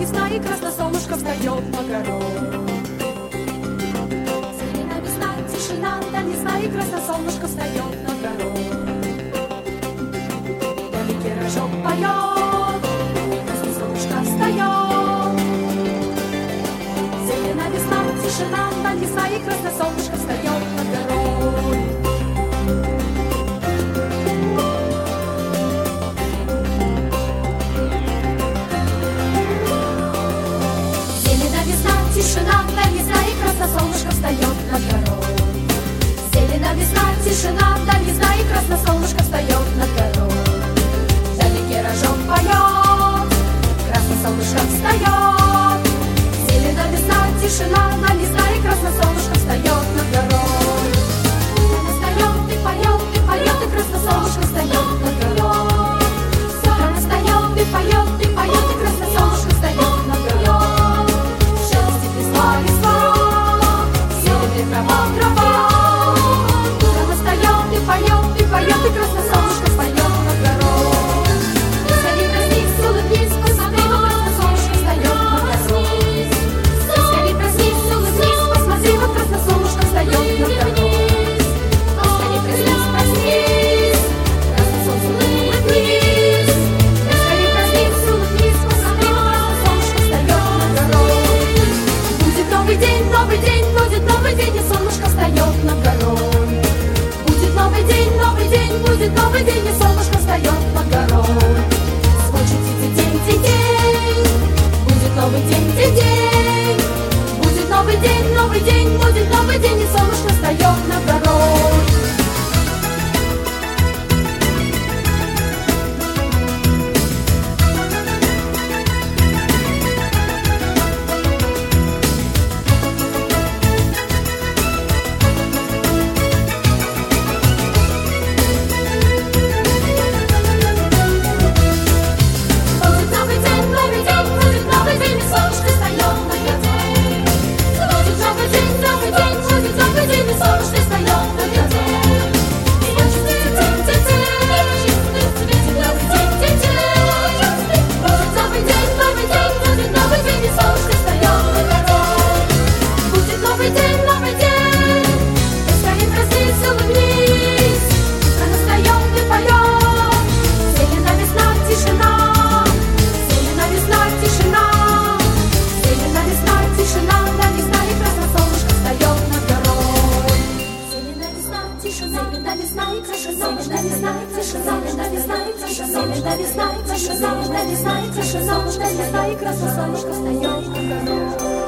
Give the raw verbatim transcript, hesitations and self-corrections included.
весна, и красное солнышко встает на гору. Зелена весна, тишина, да весна, и красное солнышко встает на гору. Вдалеке рожок поет, красное солнышко встает. Зелена весна, тишина, да весна, и красное солнышко встает на гору. Тишина, да весна, и красное солнышко встает над горой. Зелена весна, тишина, да весна, и красное солнышко встает над горой. Вдалеке рожок поет, красное солнышко встает. Зелена весна, тишина, да весна, и красное солнышко встает над горой. Она встает и поет, и поет, и красное солнышко встает над горой. Она встает и поет, и поет, и красное солнышко встает над горой. Трава, трава, она встает и поет, и поет, и красное солнышко встает над горой. Скорей проснись, улыбнись, посмотри, вот красное солнышко встает над горой. Скорей проснись, улыбнись, посмотри, вот красное солнышко встает над горой. Скорей проснись, проснись, красное солнце улыбнись. Скорей проснись, улыбнись, посмотри, вот красное солнышко встает над горой. Будет новый день, новый день, будет новый день, и солнышко встает над горой. Будет новый день, новый день, будет новый день, и солнышко встает над горой. Скочит день, день, день, будет новый день, день, день. Будет новый день, новый день, будет новый день, и солнышко встает над горой. Зелена весна, тишина, зелена весна, тишина, солнышко весна, и красное солнышко встает на гору.